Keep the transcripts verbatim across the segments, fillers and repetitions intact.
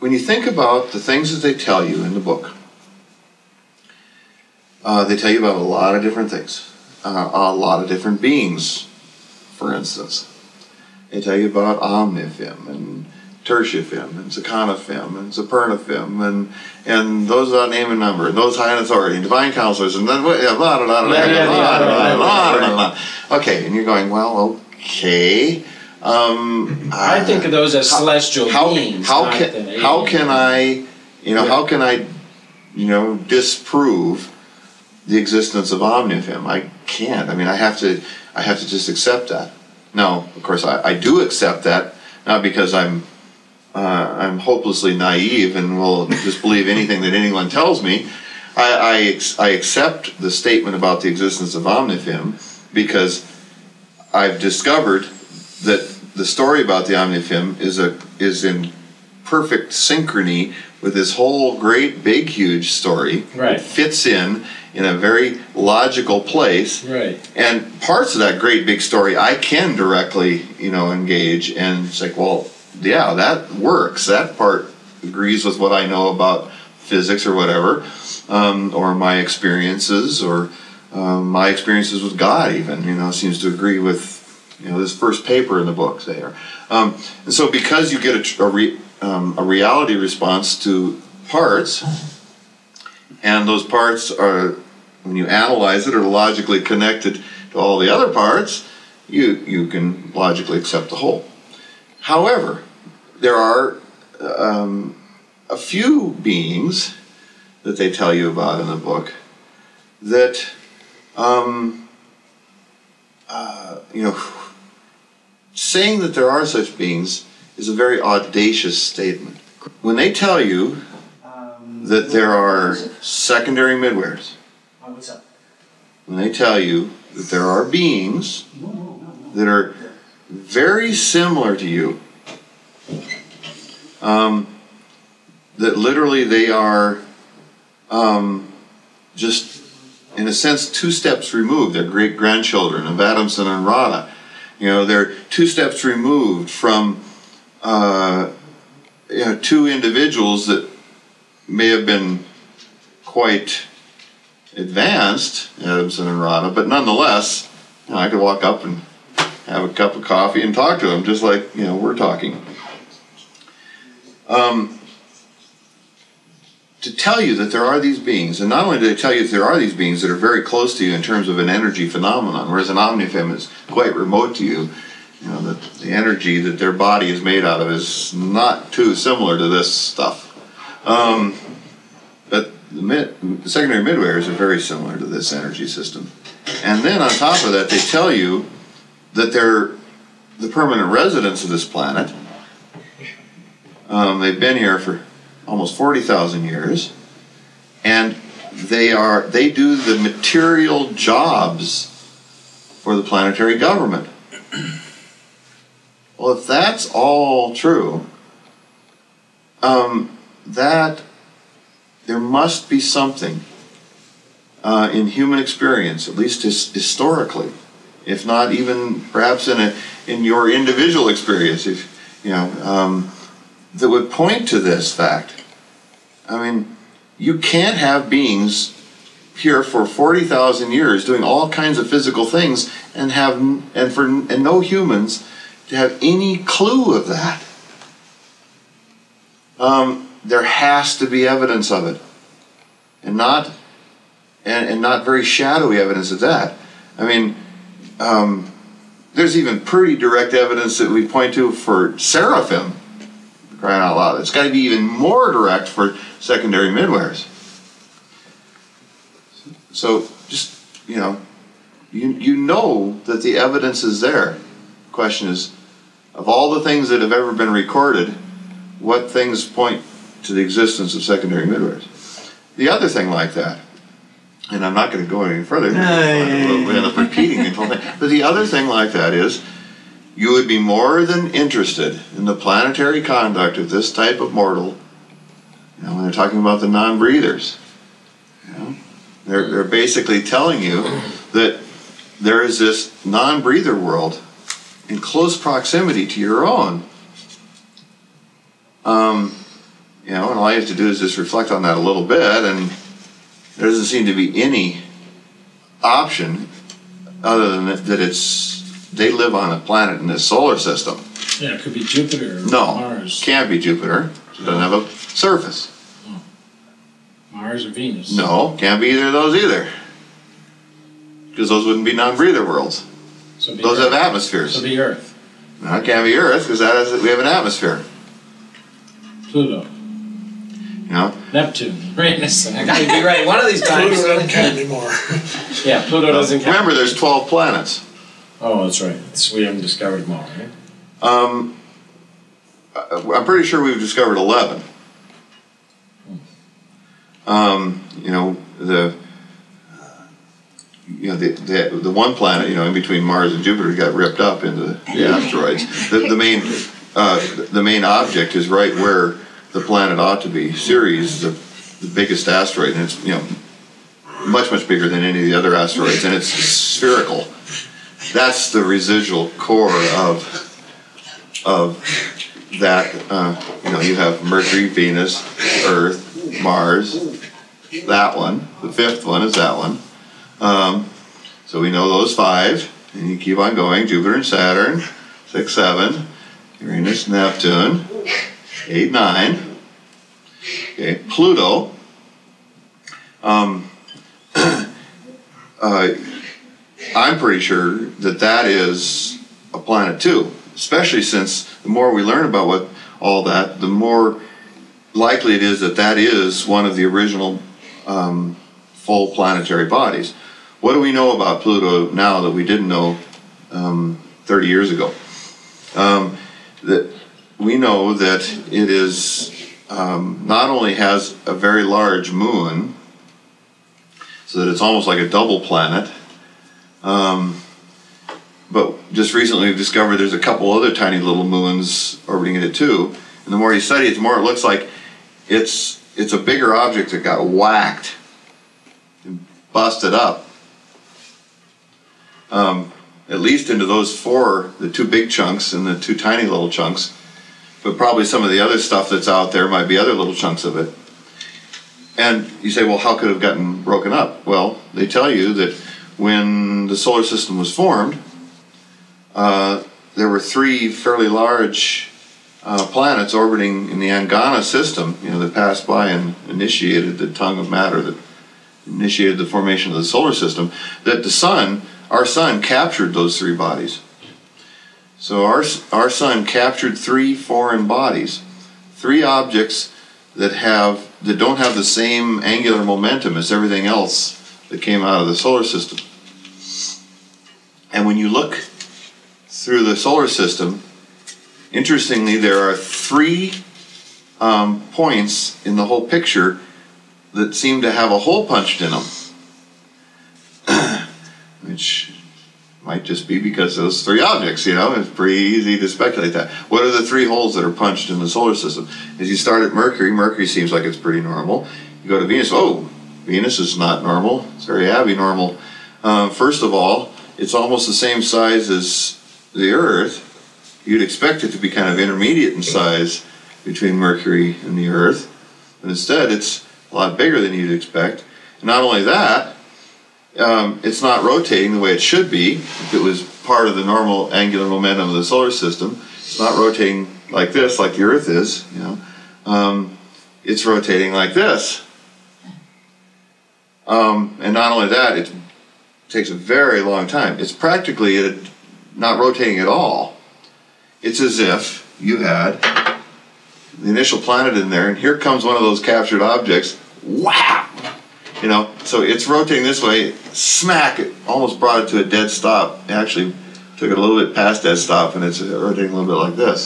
when you think about the things that they tell you in the book, uh, they tell you about a lot of different things. Uh, a lot of different beings, for instance. They tell you about Omnifim and Tertiafim and Zakanafim and Zapernafim and and those without name and number and those high in authority and divine counselors and then blah blah blah blah blah blah blah blah. Okay, and you're going, well, okay. Um, I uh, think of those as how, celestial how, beings. How can how can I, you know, yeah. how can I, you know, disprove the existence of Omnifim? I can't. I mean, I have to. I have to just accept that. Now, of course, I, I do accept that, not because I'm uh, I'm hopelessly naive and will just believe anything that anyone tells me. I I, I accept the statement about the existence of Omnifim because I've discovered that the story about the Omnifim is a is in perfect synchrony with this whole great, big, huge story. Right. It fits in in a very logical place. Right. And parts of that great, big story I can directly, you know, engage. And it's like, well, yeah, that works. That part agrees with what I know about physics or whatever, um, or my experiences, or um, my experiences with God even, you know, seems to agree with, you know, this first paper in the book there. Um, and so because you get a, a, re, um, a reality response to parts, and those parts are, when you analyze it, are logically connected to all the other parts, you, you can logically accept the whole. However, there are um, a few beings that they tell you about in the book that, um, uh, you know, saying that there are such beings is a very audacious statement. When they tell you that there are secondary midwares, when they tell you that there are beings that are very similar to you, um, that literally they are um, just, in a sense, two steps removed. They're great-grandchildren of Adamson and Rada. You know, they're two steps removed from uh, you know, two individuals that may have been quite advanced, Adamson and Rada, but nonetheless, you know, I could walk up and have a cup of coffee and talk to them just like, you know, we're talking. Um, to tell you that there are these beings, and not only do they tell you that there are these beings that are very close to you in terms of an energy phenomenon, whereas an Omnifim is quite remote to you, you know, the, the energy that their body is made out of is not too similar to this stuff. Um, but the, mid, the secondary midwares are very similar to this energy system. And then on top of that, they tell you that they're the permanent residents of this planet. Um, they've been here for almost forty thousand years, and they are they do the material jobs for the planetary government. Well, if that's all true, um, that there must be something uh, in human experience, at least his, historically, if not even perhaps in a in your individual experience, if you know. Um, that would point to this fact. I mean, you can't have beings here for forty thousand years doing all kinds of physical things and have and for and no humans to have any clue of that. Um, there has to be evidence of it, and not and, and not very shadowy evidence of that. I mean, um, there's even pretty direct evidence that we point to for seraphim. Crying out loud. It's got to be even more direct for secondary midwares. So just, you know, you, you know that the evidence is there. The question is, of all the things that have ever been recorded, what things point to the existence of secondary midwares? The other thing like that, and I'm not going to go any further, we end up repeating the whole thing, but the other thing like that is, you would be more than interested in the planetary conduct of this type of mortal, you know, when they're talking about the non-breathers. You know, they're, they're basically telling you that there is this non-breather world in close proximity to your own, um, You know, and all you have to do is just reflect on that a little bit, and there doesn't seem to be any option other than that, that it's they live on a planet in this solar system. Yeah, it could be Jupiter or no, Mars. Can't be Jupiter. It doesn't have a surface. Oh. Mars or Venus. No, can't be either of those either. Because those wouldn't be non-breather worlds. So those Earth. have atmospheres. So be Earth. No, it can't be Earth because that is, we have an atmosphere. Pluto. You know? Neptune. Uranus. I gotta be right one of these times. Pluto doesn't count anymore. Yeah, Pluto doesn't count. Remember, there's twelve planets. Oh, that's right. It's, we haven't discovered them all, right? Um, I'm pretty sure we've discovered eleven. Um, you know the, you know the, the the one planet, you know, in between Mars and Jupiter, got ripped up into the asteroids. The, the main uh, the main object is right where the planet ought to be. Ceres is the, the biggest asteroid, and it's you know much much bigger than any of the other asteroids, and it's spherical. That's the residual core of of that. Uh, you know, you have Mercury, Venus, Earth, Mars, that one. The fifth one is that one. Um, so we know those five, and you keep on going. Jupiter and Saturn, six, seven. Uranus, Neptune, eight, nine. Okay, Pluto. Um, uh, I'm pretty sure that that is a planet too, especially since the more we learn about what all that, the more likely it is that that is one of the original um, full planetary bodies. What do we know about Pluto now that we didn't know um, thirty years ago? Um, that we know that it is um, not only has a very large moon, so that it's almost like a double planet, um, but just recently we've discovered there's a couple other tiny little moons orbiting it too. And the more you study it, the more it looks like it's it's a bigger object that got whacked and busted up. Um, at least into those four, the two big chunks and the two tiny little chunks. But probably some of the other stuff that's out there might be other little chunks of it. And you say, well, how could it have gotten broken up? Well, they tell you that when the solar system was formed, uh, there were three fairly large uh, planets orbiting in the Angana system, you know, that passed by and initiated the tongue of matter that initiated the formation of the solar system, that the sun, our sun, captured those three bodies. So our, our sun captured three foreign bodies, three objects that have that don't have the same angular momentum as everything else that came out of the solar system. And when you look through the solar system, interestingly, there are three um, points in the whole picture that seem to have a hole punched in them, which might just be because those three objects, you know, it's pretty easy to speculate that. What are the three holes that are punched in the solar system? As you start at Mercury, Mercury seems like it's pretty normal. You go to Venus, oh, Venus is not normal. It's very abnormal. Um, first of all, it's almost the same size as the Earth. You'd expect it to be kind of intermediate in size between Mercury and the Earth. But instead, it's a lot bigger than you'd expect. And not only that, Um, it's not rotating the way it should be. If it was part of the normal angular momentum of the solar system, it's not rotating like this, like the Earth is. You know, um, it's rotating like this. Um, and not only that, it takes a very long time. It's practically a, not rotating at all. It's as if you had the initial planet in there, and here comes one of those captured objects. Wow! You know, so it's rotating this way, smack, it almost brought it to a dead stop. It actually took it a little bit past dead stop, and it's rotating a little bit like this.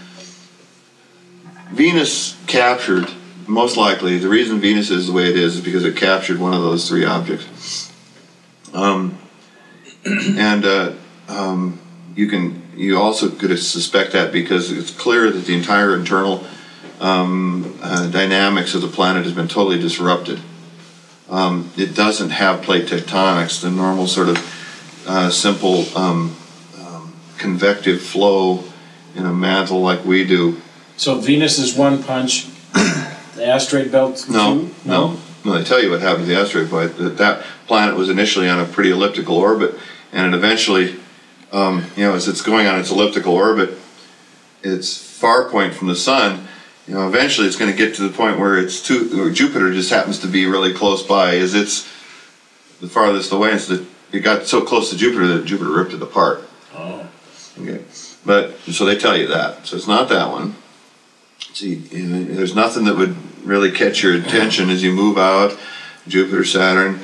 Venus captured, most likely, the reason Venus is the way it is is because it captured one of those three objects. Um, and uh, um, you can, you also could suspect that because it's clear that the entire internal um, uh, dynamics of the planet has been totally disrupted. Um, it doesn't have plate tectonics, the normal sort of uh, simple um, um, convective flow in a mantle like we do. So Venus is one punch, The asteroid belt? No, too? no, no. They tell you what happened to the asteroid belt. That, that planet was initially on a pretty elliptical orbit, and it eventually, um, you know, as it's going on its elliptical orbit, its far point from the sun, you know, eventually it's going to get to the point where it's too, where Jupiter just happens to be really close by, as it's the farthest away, and so that it got so close to Jupiter that Jupiter ripped it apart. Oh. Okay, but so they tell you that. So it's not that one. See, you know, there's nothing that would really catch your attention as you move out, Jupiter, Saturn.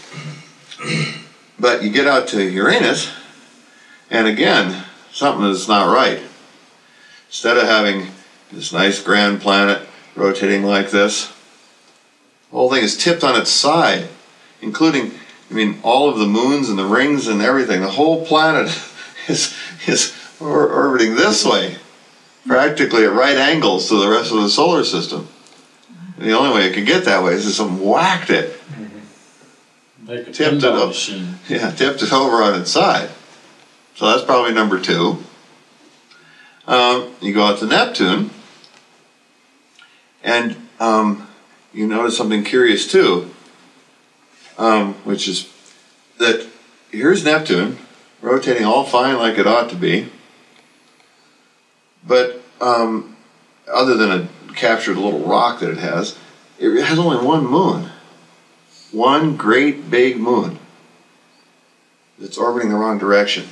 But you get out to Uranus, and again, something is not right. Instead of having this nice grand planet rotating like this, the whole thing is tipped on its side, including, I mean, all of the moons and the rings and everything. The whole planet is, is or orbiting this way, practically at right angles to the rest of the solar system. And the only way it could get that way is if someone whacked it. Mm-hmm. Like a tipped it up, machine. Yeah, tipped it over on its side. So that's probably number two. Um, you go out to Neptune, and um, you notice something curious too, um, which is that here's Neptune rotating all fine like it ought to be, but um, other than a captured little rock that it has, it has only one moon, one great big moon that's orbiting the wrong direction.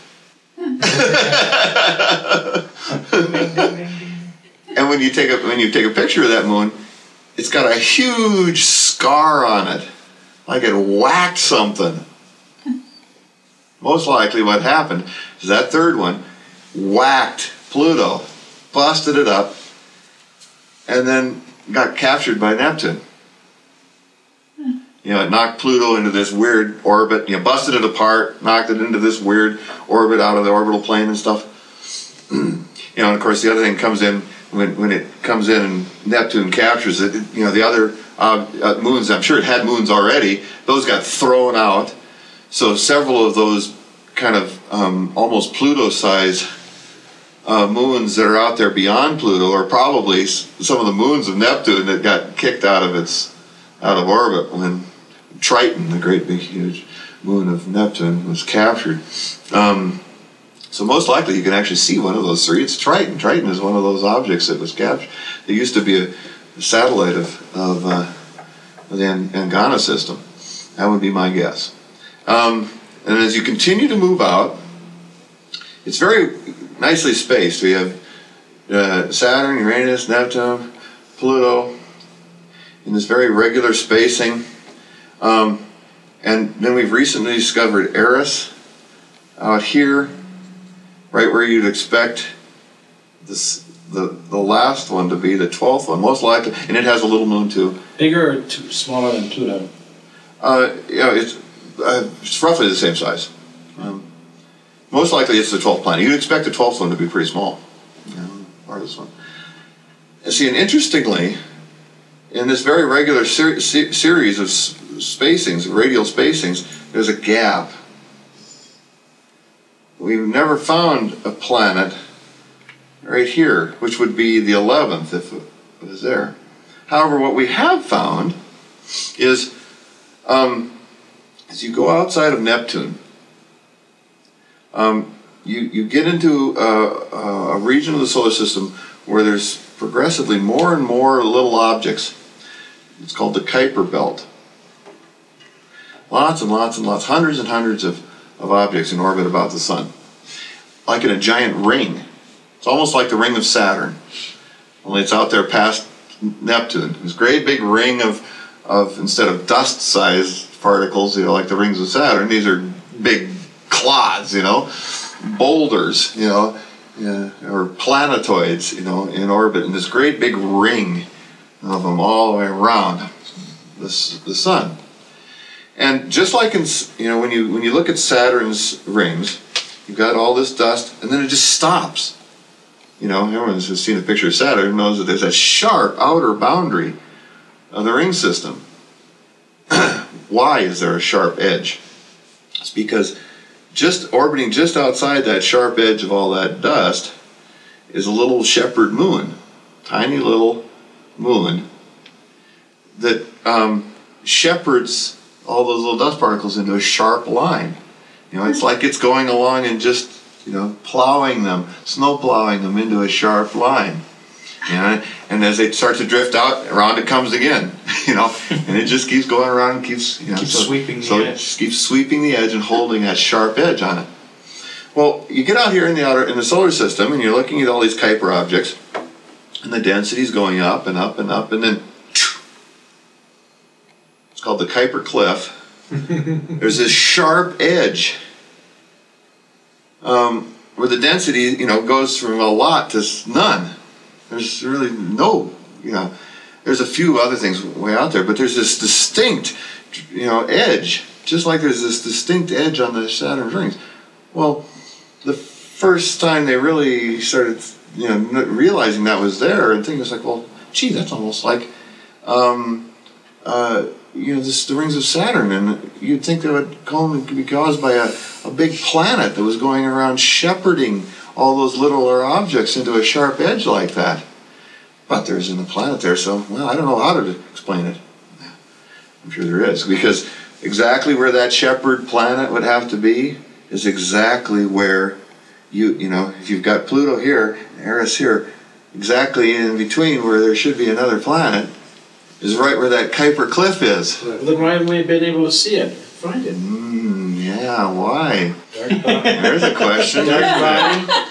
And when you take a when you take a picture of that moon, it's got a huge scar on it, like it whacked something. Most likely what happened is that third one whacked Pluto, busted it up, and then got captured by Neptune. You know, it knocked Pluto into this weird orbit, you know, busted it apart, knocked it into this weird orbit out of the orbital plane and stuff. You know, and of course the other thing comes in, when, when it comes in and Neptune captures it, it you know, the other uh, uh, moons, I'm sure it had moons already, those got thrown out. So several of those kind of um, almost Pluto-sized uh, moons that are out there beyond Pluto are probably s- some of the moons of Neptune that got kicked out of its out of orbit when Triton, the great big huge moon of Neptune, was captured. Um, so most likely you can actually see one of those three. It's Triton. Triton is one of those objects that was captured. It used to be a, a satellite of, of uh, the An- Angana system. That would be my guess. Um, and as you continue to move out, it's very nicely spaced. We have uh, Saturn, Uranus, Neptune, Pluto, in this very regular spacing. Um, and then we've recently discovered Eris out here, right where you'd expect this, the, the last one to be, the twelfth one, most likely, and it has a little moon too. Bigger or too, smaller than Pluto? Uh, you know, it's, uh, it's roughly the same size. Um, most likely it's the twelfth planet. You'd expect the twelfth one to be pretty small, you know, or this one. And see, and interestingly, in this very regular ser- se- series of s- spacings, radial spacings, there's a gap. We've never found a planet right here, which would be the eleventh if it was there. However, what we have found is, um, as you go outside of Neptune, um, you, you get into a, a region of the solar system where there's progressively more and more little objects. It's called the Kuiper Belt. Lots and lots and lots, hundreds and hundreds of, of objects in orbit about the sun. Like in a giant ring. It's almost like the ring of Saturn. Only it's out there past Neptune. This great big ring of, of instead of dust-sized particles, you know, like the rings of Saturn, these are big clods, you know, boulders, you know, yeah, or planetoids, you know, in orbit, in this great big ring of them all the way around the, the sun. And just like in, you know, when you when you look at Saturn's rings, you've got all this dust, and then it just stops. You know, everyone who's seen a picture of Saturn knows that there's a sharp outer boundary of the ring system. Why is there a sharp edge? It's because just orbiting just outside that sharp edge of all that dust is a little shepherd moon, tiny little moon, that um, shepherds all those little dust particles into a sharp line. You know, it's like it's going along and just, you know, plowing them, snow plowing them into a sharp line. You know, and as they start to drift out, around it comes again. You know, and it just keeps going around and keeps, you know, keeps so, sweeping the so edge. it just keeps sweeping the edge and holding that sharp edge on it. Well, you get out here in the outer in the solar system, and you're looking at all these Kuiper objects, and the density's going up and up and up, and then it's called the Kuiper cliff. There's this sharp edge um, where the density, you know, goes from a lot to none. There's really no, you know, there's a few other things way out there, but there's this distinct, you know, edge, just like there's this distinct edge on the Saturn rings. Well, the first time they really started, you know, realizing that was there, and thinking, it's like, well, gee, that's almost like, um, uh, you know, this the rings of Saturn, and you'd think that would come be caused by a, a big planet that was going around shepherding all those littler objects into a sharp edge like that. But there isn't a planet there, so, well, I don't know how to explain it. I'm sure there is, because exactly where that shepherd planet would have to be is exactly where you, you know, if you've got Pluto here, Eris here, exactly in between where there should be another planet is right where that Kuiper cliff is. Well, then why haven't we been able to see it? Find it. Mm, yeah, why? Dark body. There's a question. Dark body.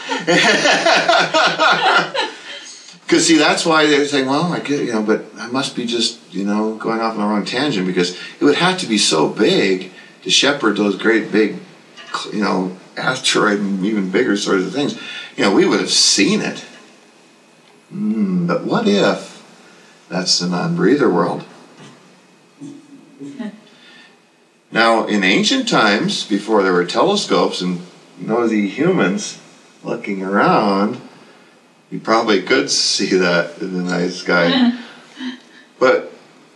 Because see, that's why they're saying, well, I get, you know, but I must be just, you know, going off on the wrong tangent, because it would have to be so big to shepherd those great big, you know, asteroid and even bigger sorts of things. You know, we would have seen it. Mm, but what if that's the non-breather world? Now, in ancient times, before there were telescopes and nosy humans looking around, you probably could see that in the night sky. But,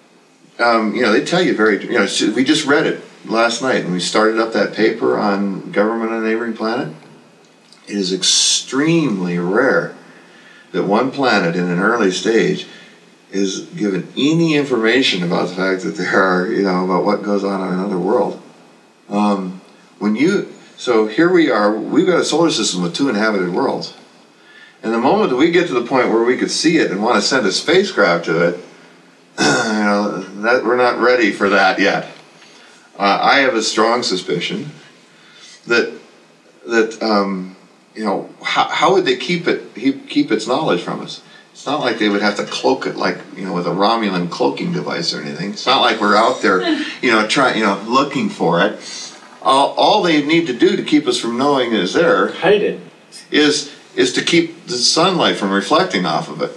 um, you know, they tell you very, you know, we just read it last night when we started up that paper on government on a neighboring planet. It is extremely rare that one planet in an early stage is given any information about the fact that there are, you know, about what goes on on another world. Um, when you, so here we are, we've got a solar system with two inhabited worlds. And the moment that we get to the point where we could see it and want to send a spacecraft to it, you know, that we're not ready for that yet. Uh, I have a strong suspicion that that um, you know, how, how would they keep it keep its knowledge from us? It's not like they would have to cloak it like, you know, with a Romulan cloaking device or anything. It's not like we're out there, you know, trying, you know, looking for it. All, all they need to do to keep us from knowing it is there Hide it. is is to keep the sunlight from reflecting off of it.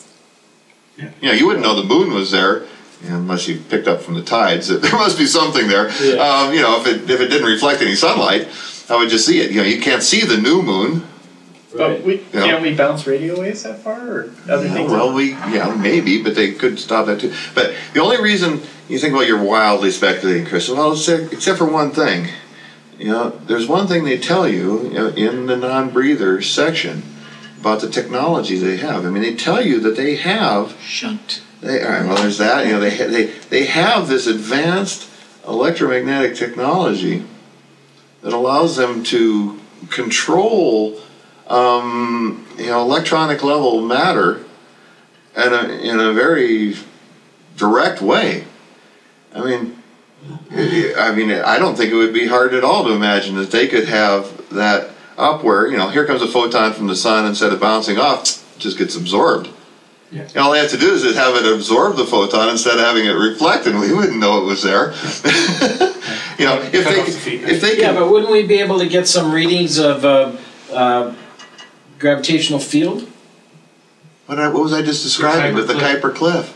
Yeah. You know, you wouldn't know the moon was there, you know, unless you picked up from the tides. There must be something there. Yeah. Um, you know, if it if it didn't reflect any sunlight, I would just see it. You know, you can't see the new moon. Right. But we, Yeah. can't we bounce radio waves that far, or other Yeah, things? well, we yeah maybe, but they could stop that too. But the only reason you think, well, you're wildly speculating, Chris. Well, except, except for one thing. You know, there's one thing they tell you, you know, in the non-breather section about the technology they have. I mean, they tell you that they have. Shunt. They, all right, well, there's that. You know, they they they have this advanced electromagnetic technology that allows them to control, um, you know, electronic level matter in a in a very direct way. I mean, I mean, I don't think it would be hard at all to imagine that they could have that up where, you know, here comes a photon from the sun, instead of bouncing off, it just gets absorbed. Yeah. And all they have to do is just have it absorb the photon instead of having it reflect, and we wouldn't know it was there. You know, if Cut they off the feed. if they Yeah, can, but wouldn't we be able to get some readings of uh, uh, gravitational field? what, I, what was I just describing Kuiper with the cliff. Kuiper cliff?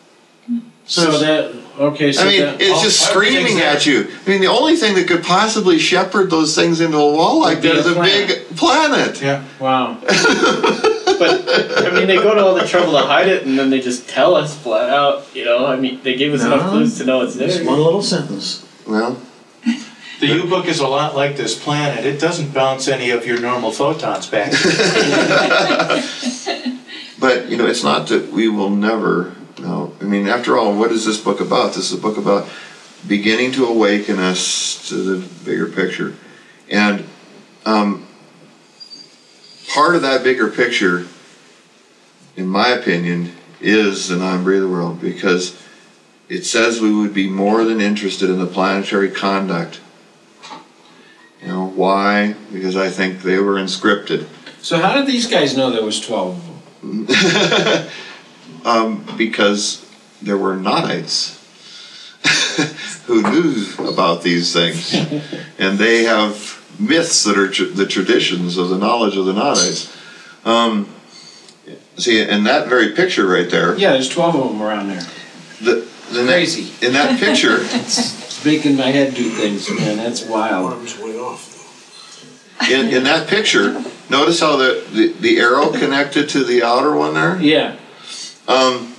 So that, okay, so I mean, that, it's just all- everything's screaming there. at you. I mean, the only thing that could possibly shepherd those things into a wall like Would be that a is a planet. big planet. Yeah. wow. But I mean, they go to all the trouble to hide it, and then they just tell us flat out. You know, I mean, they gave us No. enough clues to know it's there. Just one little sentence. Well, The U-book is a lot like this planet. It doesn't bounce any of your normal photons back. but you know, it's not that we will never know. I mean, after all, what is this book about? This is a book about beginning to awaken us to the bigger picture. And um, part of that bigger picture, in my opinion, is the non-breather world, because it says we would be more than interested in the planetary conduct. You know, why? Because I think they were inscripted. So how did these guys know there was twelve of them? um, because there were Nodites who knew about these things. And they have myths that are tr the traditions of the knowledge of the Nodites. Um, see, in that very picture right there... Yeah, there's twelve of them around there. The, the Crazy. In that picture... It's making my head do things, man. That's wild. Arms way off, In, in that picture, notice how the, the, the arrow connected to the outer one there? Yeah. Um,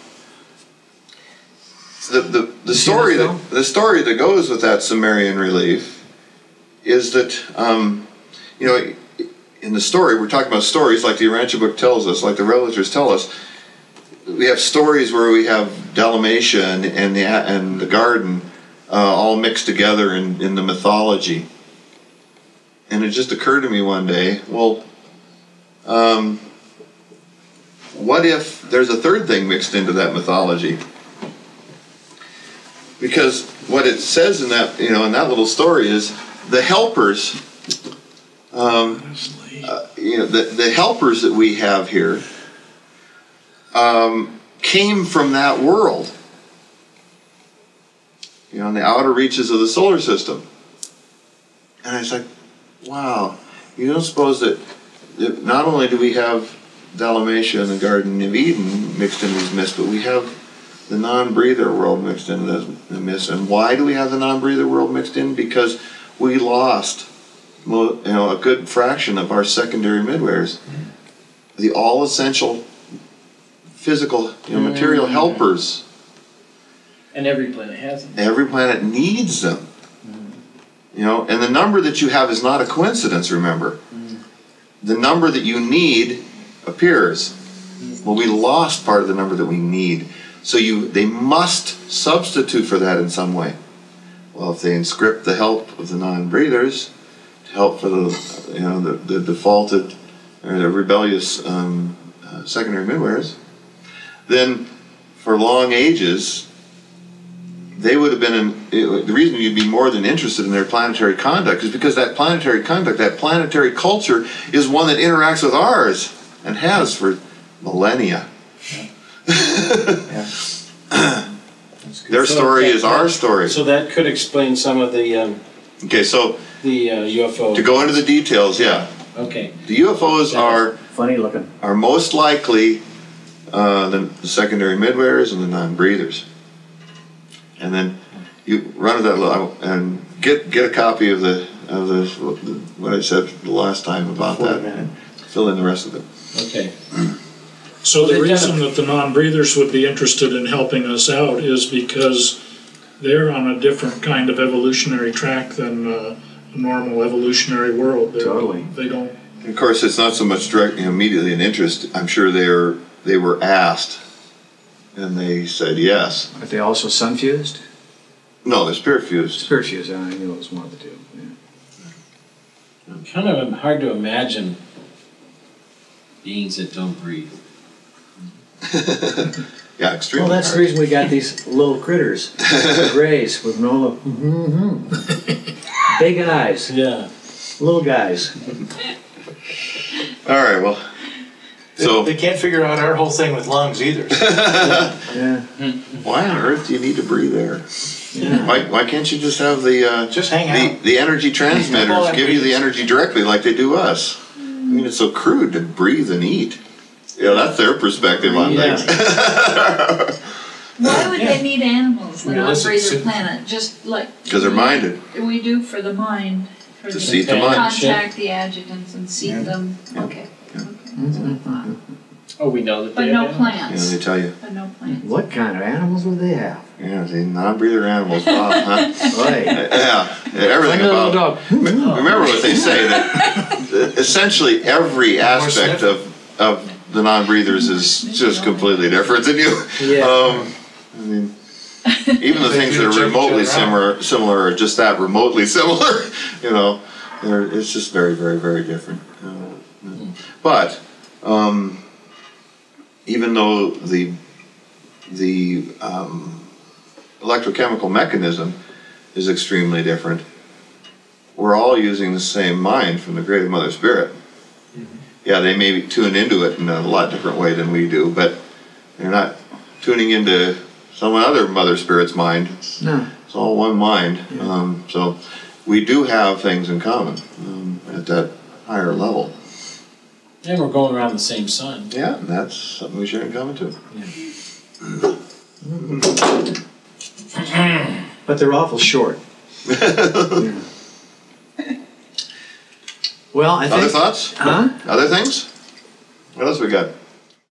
the, the, the, story that, the story that goes with that Sumerian relief is that, um, you know, in the story, we're talking about stories like the Urantia book tells us, like the revelatories tell us. We have stories where we have Dalmatia and the, and the garden uh, all mixed together in, in the mythology. And it just occurred to me one day, well, um, what if there's a third thing mixed into that mythology? Because what it says in that, you know, in that little story is the helpers, um, uh, you know, the, the helpers that we have here um, came from that world, you know, in the outer reaches of the solar system. And I was like, wow, you don't suppose that, that not only do we have Dalmatia and the Garden of Eden mixed in these myths, but we have the non-breather world mixed into the myths. And why do we have the non-breather world mixed in? Because we lost, you know, a good fraction of our secondary midwares, the all-essential physical, you know, material helpers. And every planet has them. Every planet needs them. You know, and the number that you have is not a coincidence, remember. Mm. The number that you need appears. Mm. Well, we lost part of the number that we need. So you, they must substitute for that in some way. Well, if they inscript the help of the non-breathers, to help for the, you know, the, the defaulted or the rebellious um, uh, secondary midwares, then for long ages, they would have been in, the reason you'd be more than interested in their planetary conduct is because that planetary conduct, that planetary culture, is one that interacts with ours and has for millennia. Yeah. Their So story that- is our story. So that could explain some of the um, Okay, so the uh, U F O. to go into the details, yeah, Okay. the U F Os are Funny looking. are most likely uh, the, the secondary midwares and the non-breathers. And then you run with that little, and get get a copy of the of the what I said the last time about that. And fill in the rest of it. Okay. So the They've done reason a- that the non-breathers would be interested in helping us out is because they're on a different kind of evolutionary track than uh, a normal evolutionary world. They're, Totally. They don't. Of course, it's not so much direct, you know, immediately an interest. I'm sure they are they were asked, and they said yes. Are they also sun fused? No, they're spirit fused. Spirit fused. I knew it was one of the two. Yeah. Kind of hard to imagine beings that don't breathe. Yeah, extremely. Well, that's the hard. reason we got these little critters, the grays with no mm-hmm. big eyes, Yeah. little guys. All right, well, so They can't figure out our whole thing with lungs either. Yeah. why on earth do you need to breathe air? Yeah. Why why can't you just have the uh, Just hang the, out. the energy transmitters give you the energy directly like they do us? I mean, it's so crude to breathe and eat. Yeah, that's their perspective on Yeah. things. Why would they need animals, the Realistic non-breather sit- planet, just like Because they're minded. we do for the mind, for To the seat the Okay. mind. contact the adjutants and seat Yeah. them. Yeah. Okay. Okay. That's what I thought. Oh, we know that But they no have You know, plants. they tell you. But no plants. What kind of animals would they have? Yeah, the non-breather animals. Wow, huh? Right. Yeah, everything about. dog. Remember what they say, that essentially every aspect of, of the non-breathers is just completely different than you. Yeah. Um, I mean, even the They things do that are check each remotely other out. similar, similar are just that remotely similar. You know, they're, it's just very, very, very different. Uh, but um, even though the the um, electrochemical mechanism is extremely different, we're all using the same mind from the Great Mother Spirit. Mm-hmm. Yeah, they may tune into it in a lot different way than we do, but they're not tuning into some other Mother Spirit's mind. It's, No. it's all one mind. Yeah. Um, so we do have things in common um, at that higher level. And we're going around the same sun. Yeah, and that's something we share in common too. But they're awful short. Yeah. Well, I Other think. thoughts? Huh? Other things? What else we got?